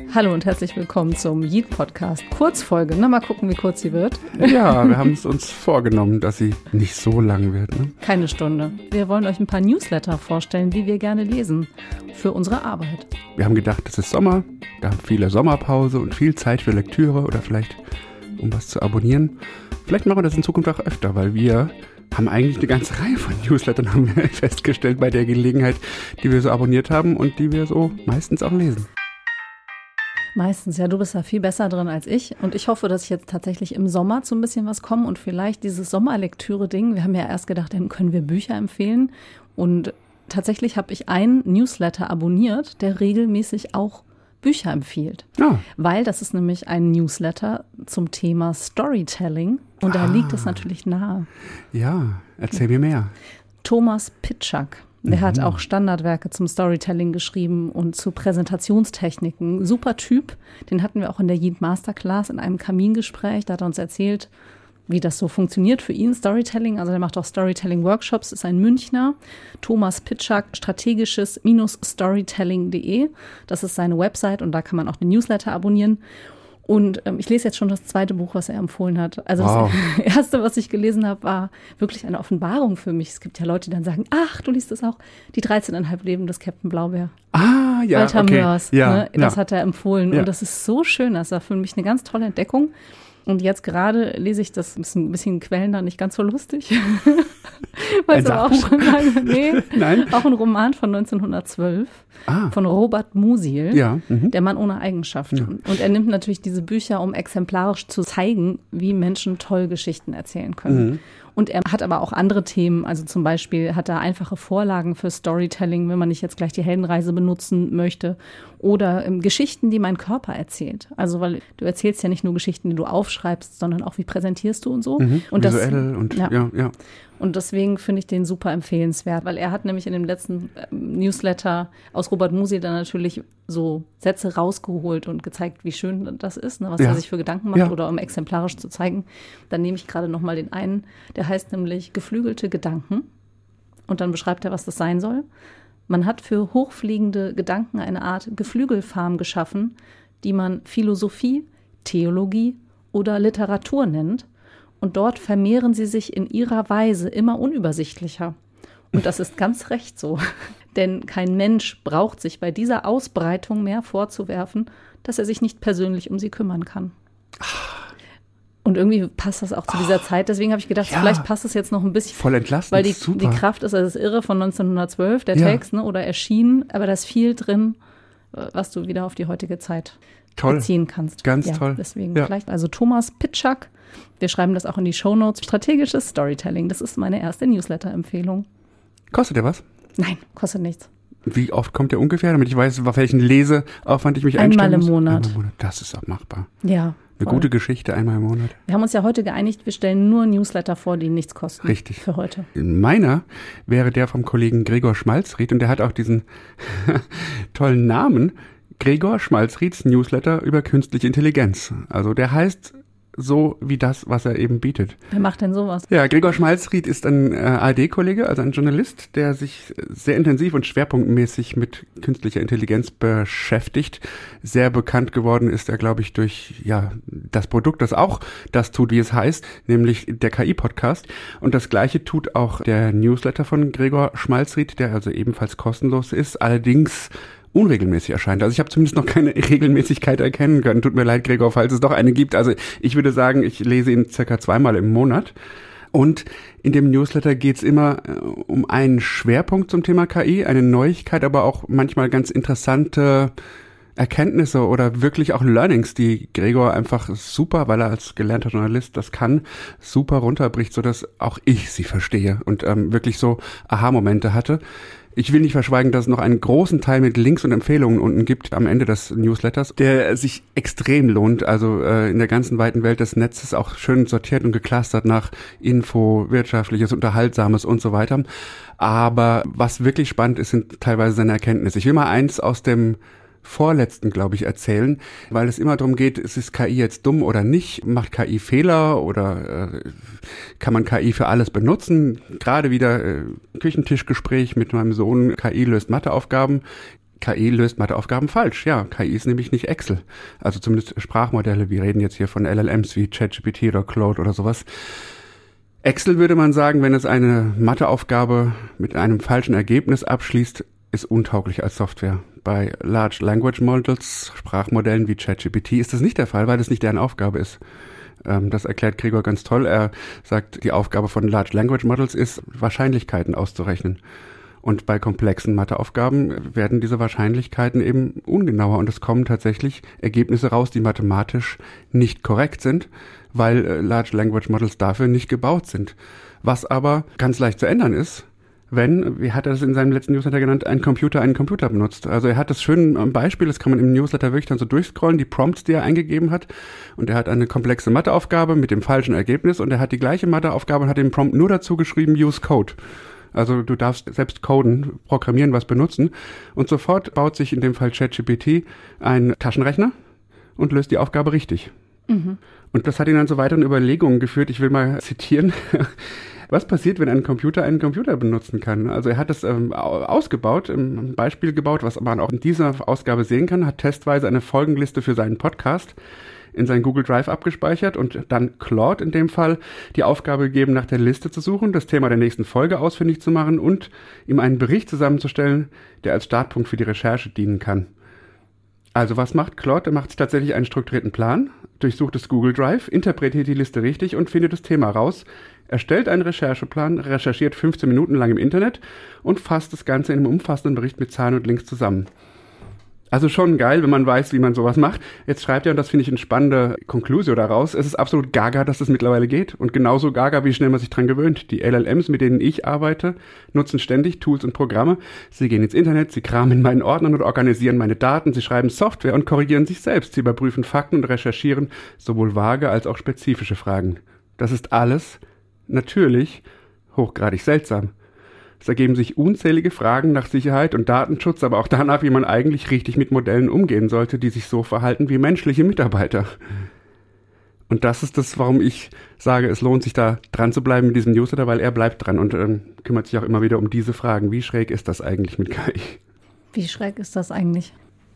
Hallo und herzlich willkommen zum Yeet-Podcast. Kurzfolge, mal gucken, wie kurz sie wird. Ja, wir haben es uns vorgenommen, dass sie nicht so lang wird. Ne? Keine Stunde. Wir wollen euch ein paar Newsletter vorstellen, die wir gerne lesen für unsere Arbeit. Wir haben gedacht, es ist Sommer, wir haben viele Sommerpause und viel Zeit für Lektüre oder vielleicht um was zu abonnieren. Vielleicht machen wir das in Zukunft auch öfter, weil wir haben eigentlich eine ganze Reihe von Newslettern, haben wir festgestellt bei der Gelegenheit, die wir so abonniert haben und die wir so meistens auch lesen. Meistens, ja, du bist da viel besser drin als ich und ich hoffe, dass ich jetzt tatsächlich im Sommer zu ein bisschen was komme und vielleicht dieses Sommerlektüre-Ding, wir haben ja erst gedacht, dann können wir Bücher empfehlen und tatsächlich habe ich einen Newsletter abonniert, der regelmäßig auch Bücher empfiehlt, weil das ist nämlich ein Newsletter zum Thema Storytelling und da liegt es natürlich nahe. Ja, erzähl mir mehr. Thomas Pitschak. Der hat auch Standardwerke zum Storytelling geschrieben und zu Präsentationstechniken. Super Typ. Den hatten wir auch in der Yeet Masterclass in einem Kamingespräch. Da hat er uns erzählt, wie das so funktioniert für ihn, Storytelling. Also der macht auch Storytelling-Workshops, ist ein Münchner. Thomas Pitschak, strategisches-storytelling.de. Das ist seine Website und da kann man auch den Newsletter abonnieren. Und ich lese jetzt schon das zweite Buch, was er empfohlen hat. Also das erste, was ich gelesen habe, war wirklich eine Offenbarung für mich. Es gibt ja Leute, die dann sagen, ach, du liest das auch, die 13,5 Leben des Captain Blaubeer. Ah, ja, Walter okay. Mörs, Ja, ne? Das hat er empfohlen. Ja. Und das ist so schön. Das war für mich eine ganz tolle Entdeckung. Und jetzt gerade lese ich das, ist ein bisschen quälender, nicht ganz so lustig. Weil es auch schon lange, Nein. Auch ein Roman von 1912 von Robert Musil, Der Mann ohne Eigenschaften. Ja. Und er nimmt natürlich diese Bücher, um exemplarisch zu zeigen, wie Menschen toll Geschichten erzählen können. Und er hat aber auch andere Themen, also zum Beispiel hat er einfache Vorlagen für Storytelling, wenn man nicht jetzt gleich die Heldenreise benutzen möchte. Oder Geschichten, die mein Körper erzählt. Also weil du erzählst ja nicht nur Geschichten, die du aufschreibst, sondern auch, wie präsentierst du und so. Und visuell und ja. Und deswegen finde ich den super empfehlenswert, weil er hat nämlich in dem letzten Newsletter aus Robert Musil dann natürlich so Sätze rausgeholt und gezeigt, wie schön das ist, ne, was er sich für Gedanken macht oder um exemplarisch zu zeigen. Dann nehme ich gerade nochmal den einen, der heißt nämlich Geflügelte Gedanken und dann beschreibt er, was das sein soll. Man hat für hochfliegende Gedanken eine Art Geflügelfarm geschaffen, die man Philosophie, Theologie oder Literatur nennt. Und dort vermehren sie sich in ihrer Weise immer unübersichtlicher. Und das ist ganz recht so. Denn kein Mensch braucht sich bei dieser Ausbreitung mehr vorzuwerfen, dass er sich nicht persönlich um sie kümmern kann. Und irgendwie passt das auch zu dieser Zeit. Deswegen habe ich gedacht, vielleicht passt es jetzt noch ein bisschen. Voll entlastend, weil die Kraft ist, also das Irre von 1912, der Text, ne, oder erschienen. Aber da ist viel drin, was du wieder auf die heutige Zeit beziehen kannst. Ganz toll. Deswegen vielleicht, also Thomas Pitschak. Wir schreiben das auch in die Shownotes. Strategisches Storytelling, das ist meine erste Newsletter-Empfehlung. Kostet der was? Nein, kostet nichts. Wie oft kommt der ungefähr, damit ich weiß, auf welchen Leseaufwand ich mich einstellen muss? Einmal im Monat. Das ist auch machbar. Ja. Eine gute Geschichte, einmal im Monat. Wir haben uns ja heute geeinigt, wir stellen nur Newsletter vor, die nichts kosten. Richtig. Für heute. Meiner wäre der vom Kollegen Gregor Schmalzried und der hat auch diesen tollen Namen, Gregor Schmalzrieds Newsletter über künstliche Intelligenz. Also der heißt so wie das, was er eben bietet. Wer macht denn sowas? Ja, Gregor Schmalzried ist ein ARD-Kollege, also ein Journalist, der sich sehr intensiv und schwerpunktmäßig mit künstlicher Intelligenz beschäftigt. Sehr bekannt geworden ist er, glaube ich, durch das Produkt, das auch das tut, wie es heißt, nämlich der KI-Podcast. Und das Gleiche tut auch der Newsletter von Gregor Schmalzried, der also ebenfalls kostenlos ist, allerdings unregelmäßig erscheint. Also ich habe zumindest noch keine Regelmäßigkeit erkennen können. Tut mir leid, Gregor, falls es doch eine gibt. Also ich würde sagen, ich lese ihn circa 2-mal im Monat. Und in dem Newsletter geht's immer um einen Schwerpunkt zum Thema KI, eine Neuigkeit, aber auch manchmal ganz interessante Erkenntnisse oder wirklich auch Learnings, die Gregor einfach super, weil er als gelernter Journalist das kann, super runterbricht, sodass auch ich sie verstehe und wirklich so Aha-Momente hatte. Ich will nicht verschweigen, dass es noch einen großen Teil mit Links und Empfehlungen unten gibt am Ende des Newsletters, der sich extrem lohnt, also in der ganzen weiten Welt des Netzes auch schön sortiert und geclustert nach Info, Wirtschaftliches, Unterhaltsames und so weiter. Aber was wirklich spannend ist, sind teilweise seine Erkenntnisse. Ich will mal eins aus dem vorletzten, glaube ich, erzählen, weil es immer darum geht, ist KI jetzt dumm oder nicht? Macht KI Fehler oder kann man KI für alles benutzen? Gerade wieder Küchentischgespräch mit meinem Sohn, KI löst Matheaufgaben. KI löst Matheaufgaben falsch. Ja, KI ist nämlich nicht Excel. Also zumindest Sprachmodelle. Wir reden jetzt hier von LLMs wie ChatGPT oder Claude oder sowas. Excel würde man sagen, wenn es eine Matheaufgabe mit einem falschen Ergebnis abschließt, ist untauglich als Software. Bei Large Language Models, Sprachmodellen wie ChatGPT, ist das nicht der Fall, weil das nicht deren Aufgabe ist. Das erklärt Gregor ganz toll. Er sagt, die Aufgabe von Large Language Models ist, Wahrscheinlichkeiten auszurechnen. Und bei komplexen Matheaufgaben werden diese Wahrscheinlichkeiten eben ungenauer und es kommen tatsächlich Ergebnisse raus, die mathematisch nicht korrekt sind, weil Large Language Models dafür nicht gebaut sind. Was aber ganz leicht zu ändern ist, wenn, wie hat er das in seinem letzten Newsletter genannt, ein Computer einen Computer benutzt. Also er hat das schön Beispiel, das kann man im Newsletter wirklich dann so durchscrollen, die Prompts, die er eingegeben hat. Und er hat eine komplexe Matheaufgabe mit dem falschen Ergebnis und er hat die gleiche Matheaufgabe und hat den Prompt nur dazu geschrieben, use code. Also du darfst selbst coden, programmieren, was benutzen. Und sofort baut sich in dem Fall ChatGPT ein Taschenrechner und löst die Aufgabe richtig. Mhm. Und das hat ihn dann zu weiteren Überlegungen geführt. Ich will mal zitieren. Was passiert, wenn ein Computer einen Computer benutzen kann? Also er hat das ausgebaut, ein Beispiel gebaut, was man auch in dieser Ausgabe sehen kann, hat testweise eine Folgenliste für seinen Podcast in sein Google Drive abgespeichert und dann Claude in dem Fall die Aufgabe gegeben, nach der Liste zu suchen, das Thema der nächsten Folge ausfindig zu machen und ihm einen Bericht zusammenzustellen, der als Startpunkt für die Recherche dienen kann. Also was macht Claude? Er macht sich tatsächlich einen strukturierten Plan, durchsucht das Google Drive, interpretiert die Liste richtig und findet das Thema raus, erstellt einen Rechercheplan, recherchiert 15 Minuten lang im Internet und fasst das Ganze in einem umfassenden Bericht mit Zahlen und Links zusammen. Also schon geil, wenn man weiß, wie man sowas macht. Jetzt schreibt er, und das finde ich eine spannende Konklusio daraus, es ist absolut gaga, dass das mittlerweile geht. Und genauso gaga, wie schnell man sich dran gewöhnt. Die LLMs, mit denen ich arbeite, nutzen ständig Tools und Programme. Sie gehen ins Internet, sie kramen in meinen Ordnern und organisieren meine Daten. Sie schreiben Software und korrigieren sich selbst. Sie überprüfen Fakten und recherchieren sowohl vage als auch spezifische Fragen. Das ist alles natürlich hochgradig seltsam. Es ergeben sich unzählige Fragen nach Sicherheit und Datenschutz, aber auch danach, wie man eigentlich richtig mit Modellen umgehen sollte, die sich so verhalten wie menschliche Mitarbeiter. Und das ist das, warum ich sage, es lohnt sich da dran zu bleiben mit diesem Newsletter, weil er bleibt dran und kümmert sich auch immer wieder um diese Fragen. Wie schräg ist das eigentlich mit KI? Wie schräg ist das eigentlich?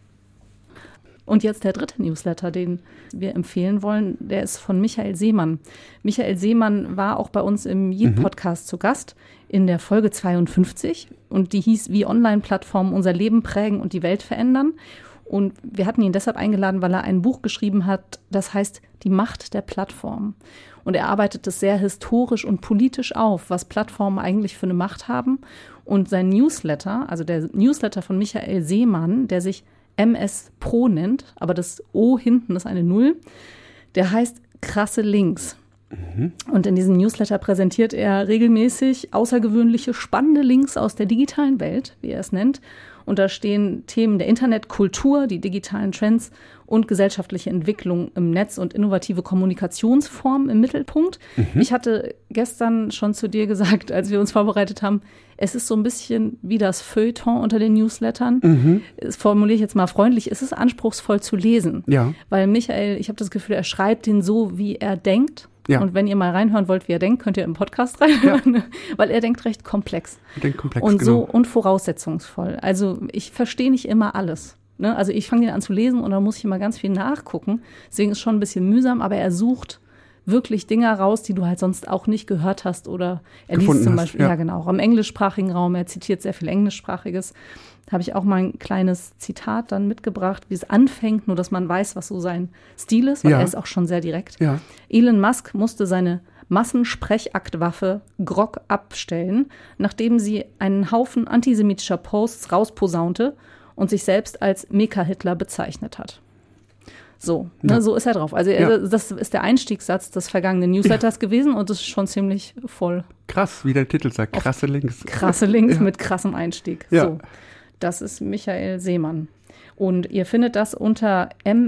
Und jetzt der dritte Newsletter, den wir empfehlen wollen, der ist von Michael Seemann. Michael Seemann war auch bei uns im Yeet-Podcast zu Gast in der Folge 52 und die hieß, wie Online-Plattformen unser Leben prägen und die Welt verändern. Und wir hatten ihn deshalb eingeladen, weil er ein Buch geschrieben hat, das heißt Die Macht der Plattform. Und er arbeitet es sehr historisch und politisch auf, was Plattformen eigentlich für eine Macht haben. Und sein Newsletter, also der Newsletter von Michael Seemann, der sich MS Pro nennt, aber das O hinten ist eine 0, der heißt Krasse Links. Und in diesem Newsletter präsentiert er regelmäßig außergewöhnliche, spannende Links aus der digitalen Welt, wie er es nennt. Und da stehen Themen der Internetkultur, die digitalen Trends und gesellschaftliche Entwicklung im Netz und innovative Kommunikationsformen im Mittelpunkt. Ich hatte gestern schon zu dir gesagt, als wir uns vorbereitet haben, es ist so ein bisschen wie das Feuilleton unter den Newslettern. Das formuliere ich jetzt mal freundlich, es ist anspruchsvoll zu lesen. Ja. Weil Michael, ich habe das Gefühl, er schreibt den so, wie er denkt. Ja. Und wenn ihr mal reinhören wollt, wie er denkt, könnt ihr im Podcast reinhören, ja. Weil er denkt recht komplex. Und genau. So und voraussetzungsvoll. Also ich verstehe nicht immer alles. Ne? Also ich fange den an zu lesen und dann muss ich immer ganz viel nachgucken. Deswegen ist es schon ein bisschen mühsam, aber er sucht wirklich Dinge raus, die du halt sonst auch nicht gehört hast oder er liest zum Beispiel, ja genau, auch im englischsprachigen Raum, er zitiert sehr viel Englischsprachiges. Da habe ich auch mal ein kleines Zitat dann mitgebracht, wie es anfängt, nur dass man weiß, was so sein Stil ist, weil er ist auch schon sehr direkt. Ja. Elon Musk musste seine Massensprechaktwaffe Grok abstellen, nachdem sie einen Haufen antisemitischer Posts rausposaunte und sich selbst als Meka-Hitler bezeichnet hat. So, ne, so ist er drauf. Also das ist der Einstiegssatz des vergangenen Newsletters gewesen und das ist schon ziemlich voll. Krass, wie der Titel sagt, krasse Links. Krasse Links mit krassem Einstieg. Ja. So, das ist Michael Seemann. Und ihr findet das unter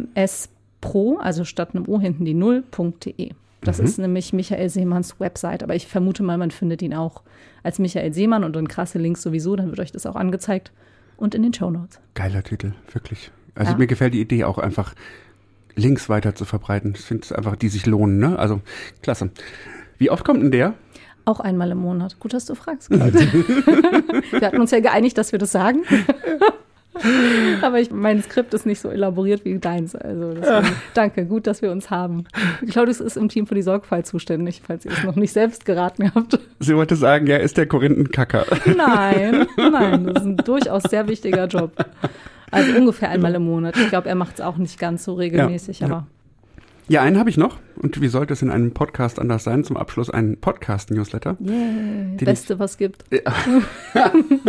mspro, also statt einem O hinten die 0.de. Das ist nämlich Michael Seemanns Website, aber ich vermute mal, man findet ihn auch als Michael Seemann und dann krasse Links sowieso, dann wird euch das auch angezeigt und in den Shownotes. Geiler Titel, wirklich. Also mir gefällt die Idee auch einfach, Links weiter zu verbreiten. Ich finde es einfach, die sich lohnen, ne? Also, klasse. Wie oft kommt denn der? Auch einmal im Monat. Gut, dass du fragst. Wir hatten uns ja geeinigt, dass wir das sagen. Aber mein Skript ist nicht so elaboriert wie deins. Also danke, gut, dass wir uns haben. Claudius ist im Team für die Sorgfalt zuständig, falls ihr es noch nicht selbst geraten habt. Sie wollte sagen, er ist der Korinthenkacker. Nein, das ist ein durchaus sehr wichtiger Job. Also ungefähr einmal im Monat. Ich glaube, er macht es auch nicht ganz so regelmäßig, aber... Ja, einen habe ich noch. Und wie sollte es in einem Podcast anders sein? Zum Abschluss ein Podcast-Newsletter. Yeah, Beste, was gibt. Ja.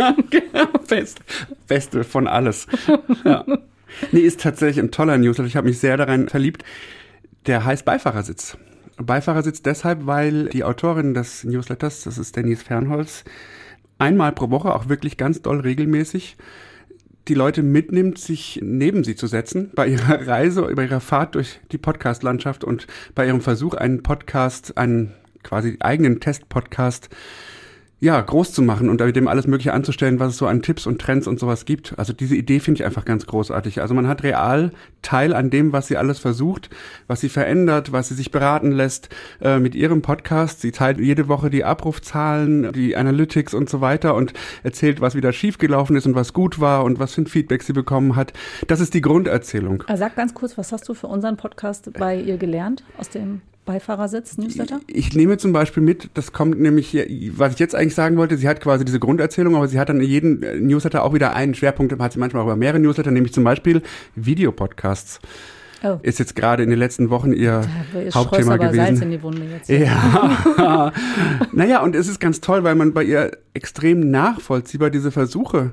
Beste von alles. Ja. Nee, ist tatsächlich ein toller Newsletter. Ich habe mich sehr daran verliebt. Der heißt Beifahrersitz. Beifahrersitz deshalb, weil die Autorin des Newsletters, das ist Denise Fernholz, einmal pro Woche, auch wirklich ganz doll regelmäßig, die Leute mitnimmt, sich neben sie zu setzen, bei ihrer Reise, bei ihrer Fahrt durch die Podcast-Landschaft und bei ihrem Versuch, einen quasi eigenen Test-Podcast, groß zu machen und mit dem alles Mögliche anzustellen, was es so an Tipps und Trends und sowas gibt. Also diese Idee finde ich einfach ganz großartig. Also man hat real Teil an dem, was sie alles versucht, was sie verändert, was sie sich beraten lässt mit ihrem Podcast. Sie teilt jede Woche die Abrufzahlen, die Analytics und so weiter und erzählt, was wieder schiefgelaufen ist und was gut war und was für ein Feedback sie bekommen hat. Das ist die Grunderzählung. Sag ganz kurz, was hast du für unseren Podcast bei ihr gelernt aus dem Beifahrersitz-Newsletter? Ich nehme zum Beispiel mit, das kommt nämlich hier, was ich jetzt eigentlich sagen wollte, sie hat quasi diese Grunderzählung, aber sie hat dann in jedem Newsletter auch wieder einen Schwerpunkt, hat sie manchmal auch über mehrere Newsletter, nämlich zum Beispiel Videopodcasts. Oh. Ist jetzt gerade in den letzten Wochen ihr Hauptthema aber gewesen. Salz in die Wunde jetzt. Ja. Naja, und es ist ganz toll, weil man bei ihr extrem nachvollziehbar diese Versuche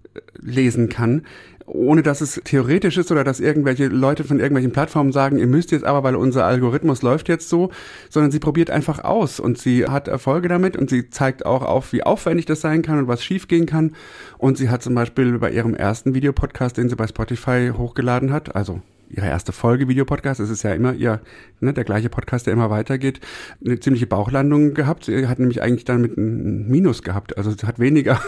lesen kann, ohne dass es theoretisch ist oder dass irgendwelche Leute von irgendwelchen Plattformen sagen, ihr müsst jetzt aber, weil unser Algorithmus läuft jetzt so, sondern sie probiert einfach aus und sie hat Erfolge damit und sie zeigt auch auf, wie aufwendig das sein kann und was schiefgehen kann. Und sie hat zum Beispiel bei ihrem ersten Videopodcast, den sie bei Spotify hochgeladen hat, also ihre erste Folge Videopodcast, es ist ja immer der gleiche Podcast, der immer weitergeht, eine ziemliche Bauchlandung gehabt. Sie hat nämlich eigentlich damit ein Minus gehabt, also sie hat weniger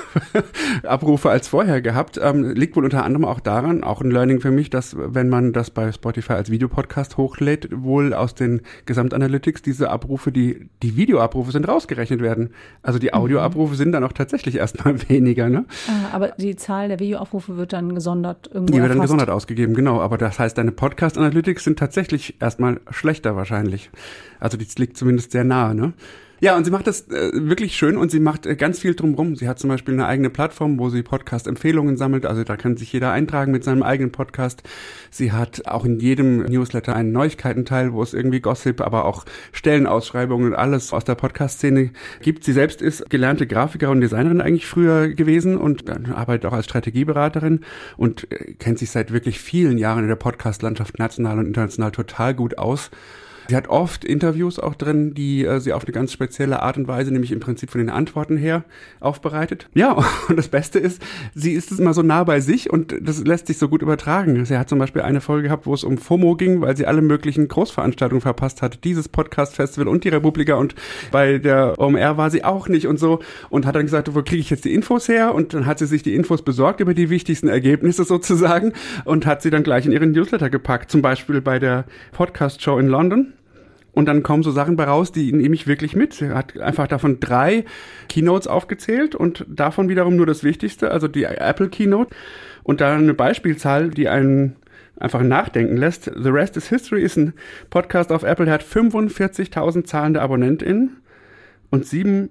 Abrufe als vorher gehabt. Liegt wohl unter anderem auch daran, auch ein Learning für mich, dass wenn man das bei Spotify als Videopodcast hochlädt, wohl aus den Gesamtanalytics diese Abrufe, die Videoabrufe sind, rausgerechnet werden. Also die Audioabrufe sind dann auch tatsächlich erstmal weniger. Ne? Aber die Zahl der Videoabrufe wird dann gesondert irgendwo Die wird dann gesondert ausgegeben, genau. Aber das heißt, deine Podcast-Analytics sind tatsächlich erstmal schlechter wahrscheinlich. Also das liegt zumindest sehr nahe, ne? Ja, und sie macht das wirklich schön und sie macht ganz viel drumherum. Sie hat zum Beispiel eine eigene Plattform, wo sie Podcast-Empfehlungen sammelt. Also da kann sich jeder eintragen mit seinem eigenen Podcast. Sie hat auch in jedem Newsletter einen Neuigkeitenteil, wo es irgendwie Gossip, aber auch Stellenausschreibungen und alles aus der Podcast-Szene gibt. Sie selbst ist gelernte Grafikerin und Designerin eigentlich früher gewesen und arbeitet auch als Strategieberaterin und kennt sich seit wirklich vielen Jahren in der Podcast-Landschaft national und international total gut aus. Sie hat oft Interviews auch drin, die sie auf eine ganz spezielle Art und Weise, nämlich im Prinzip von den Antworten her, aufbereitet. Ja, und das Beste ist, sie ist immer so nah bei sich und das lässt sich so gut übertragen. Sie hat zum Beispiel eine Folge gehabt, wo es um FOMO ging, weil sie alle möglichen Großveranstaltungen verpasst hat. Dieses Podcast-Festival und die Republika und bei der OMR war sie auch nicht und so und hat dann gesagt, wo kriege ich jetzt die Infos her? Und dann hat sie sich die Infos besorgt über die wichtigsten Ergebnisse sozusagen und hat sie dann gleich in ihren Newsletter gepackt. Zum Beispiel bei der Podcast-Show in London. Und dann kommen so Sachen bei raus, die nehme ich wirklich mit. Sie hat einfach davon 3 Keynotes aufgezählt und davon wiederum nur das Wichtigste, also die Apple Keynote. Und da eine Beispielzahl, die einen einfach nachdenken lässt. The Rest is History ist ein Podcast auf Apple, der hat 45.000 zahlende AbonnentInnen und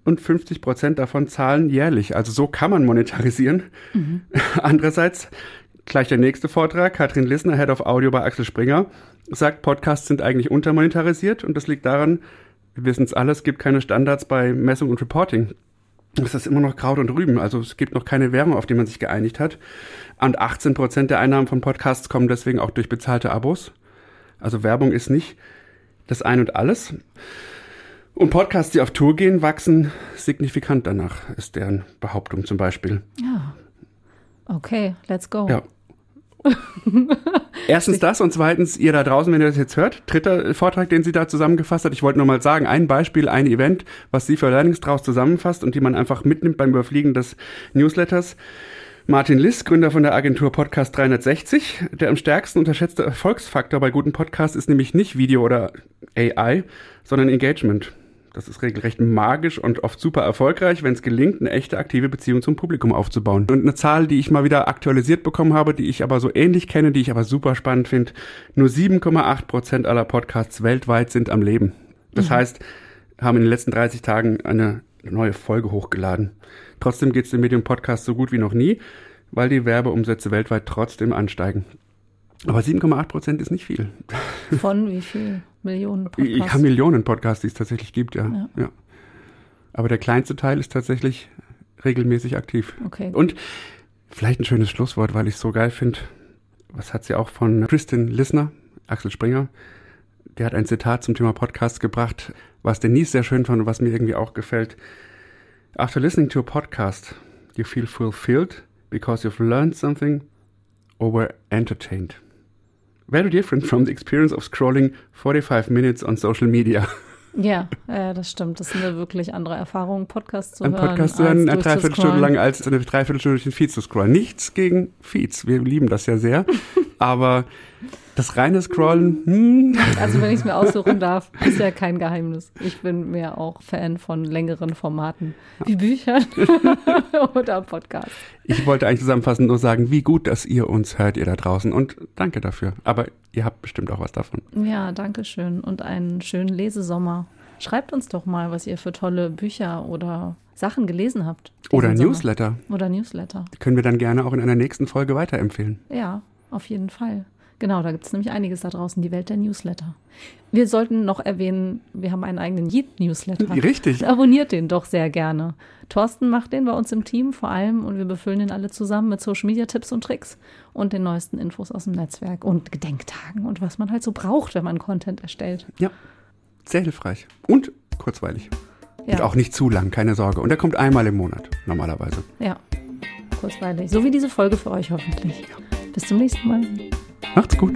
57% davon zahlen jährlich. Also so kann man monetarisieren. Mhm. Andererseits gleich der nächste Vortrag, Katrin Lissner, Head of Audio bei Axel Springer, sagt, Podcasts sind eigentlich untermonetarisiert und das liegt daran, wir wissen es alle, es gibt keine Standards bei Messung und Reporting. Das ist immer noch Kraut und Rüben, also es gibt noch keine Währung, auf die man sich geeinigt hat. Und 18% der Einnahmen von Podcasts kommen deswegen auch durch bezahlte Abos. Also Werbung ist nicht das Ein und Alles. Und Podcasts, die auf Tour gehen, wachsen signifikant danach, ist deren Behauptung zum Beispiel. Ja. Okay, let's go. Ja. Erstens das und zweitens, ihr da draußen, wenn ihr das jetzt hört, 3. Vortrag, den sie da zusammengefasst hat. Ich wollte nur mal sagen, ein Beispiel, ein Event, was sie für Learnings draus zusammenfasst und die man einfach mitnimmt beim Überfliegen des Newsletters. Martin Liss, Gründer von der Agentur Podcast 360. Der am stärksten unterschätzte Erfolgsfaktor bei guten Podcasts ist nämlich nicht Video oder AI, sondern Engagement. Das ist regelrecht magisch und oft super erfolgreich, wenn es gelingt, eine echte aktive Beziehung zum Publikum aufzubauen. Und eine Zahl, die ich mal wieder aktualisiert bekommen habe, die ich aber so ähnlich kenne, die ich aber super spannend finde, nur 7,8% aller Podcasts weltweit sind am Leben. Das heißt, haben in den letzten 30 Tagen eine neue Folge hochgeladen. Trotzdem geht es dem Medium-Podcast so gut wie noch nie, weil die Werbeumsätze weltweit trotzdem ansteigen. Aber 7,8% ist nicht viel. Von wie viel Millionen Podcasts? Ich habe Millionen Podcasts, die es tatsächlich gibt, ja. Aber der kleinste Teil ist tatsächlich regelmäßig aktiv. Okay. Und vielleicht ein schönes Schlusswort, weil ich es so geil finde. Was hat sie auch von Kristin Lissner, Axel Springer? Der hat ein Zitat zum Thema Podcast gebracht, was Denise sehr schön fand und was mir irgendwie auch gefällt. After listening to a podcast, you feel fulfilled because you've learned something or were entertained. Very different from the experience of scrolling 45 minutes on social media. Ja, das stimmt. Das ist eine wirklich andere Erfahrung, Podcast zu hören. Ein Podcast zu hören, eine Dreiviertelstunde lang als eine Dreiviertelstunde durch den Feed zu scrollen. Nichts gegen Feeds, wir lieben das ja sehr. Aber das reine Scrollen, Also wenn ich es mir aussuchen darf, ist ja kein Geheimnis. Ich bin mir auch Fan von längeren Formaten, wie Büchern oder Podcasts. Ich wollte eigentlich zusammenfassend nur sagen, wie gut, dass ihr uns hört, ihr da draußen. Und danke dafür. Aber ihr habt bestimmt auch was davon. Ja, danke schön und einen schönen Lesesommer. Schreibt uns doch mal, was ihr für tolle Bücher oder Sachen gelesen habt. Oder Newsletter. Oder Newsletter. Können wir dann gerne auch in einer nächsten Folge weiterempfehlen. Ja, auf jeden Fall. Genau, da gibt es nämlich einiges da draußen, die Welt der Newsletter. Wir sollten noch erwähnen, wir haben einen eigenen Yeet-Newsletter. Richtig. Abonniert den doch sehr gerne. Thorsten macht den bei uns im Team vor allem und wir befüllen den alle zusammen mit Social-Media-Tipps und Tricks und den neuesten Infos aus dem Netzwerk und Gedenktagen und was man halt so braucht, wenn man Content erstellt. Ja, sehr hilfreich und kurzweilig. Ja. Und auch nicht zu lang, keine Sorge. Und der kommt einmal im Monat, normalerweise. Ja, kurzweilig. So wie diese Folge für euch hoffentlich. Bis zum nächsten Mal. Macht's gut.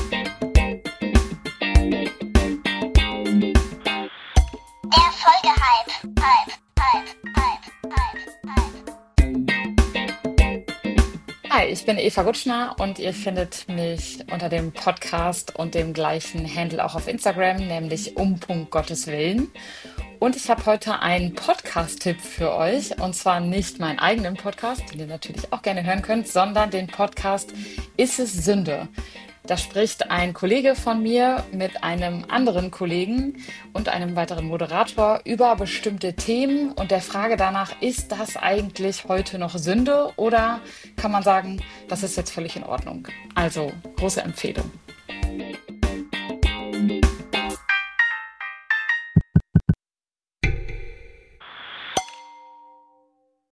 Hi, ich bin Eva Gutschner und ihr findet mich unter dem Podcast und dem gleichen Handle auch auf Instagram, nämlich @Gotteswillen. Und ich habe heute einen Podcast-Tipp für euch, und zwar nicht meinen eigenen Podcast, den ihr natürlich auch gerne hören könnt, sondern den Podcast Ist es Sünde? Da spricht ein Kollege von mir mit einem anderen Kollegen und einem weiteren Moderator über bestimmte Themen und der Frage danach, ist das eigentlich heute noch Sünde oder kann man sagen, das ist jetzt völlig in Ordnung? Also, große Empfehlung.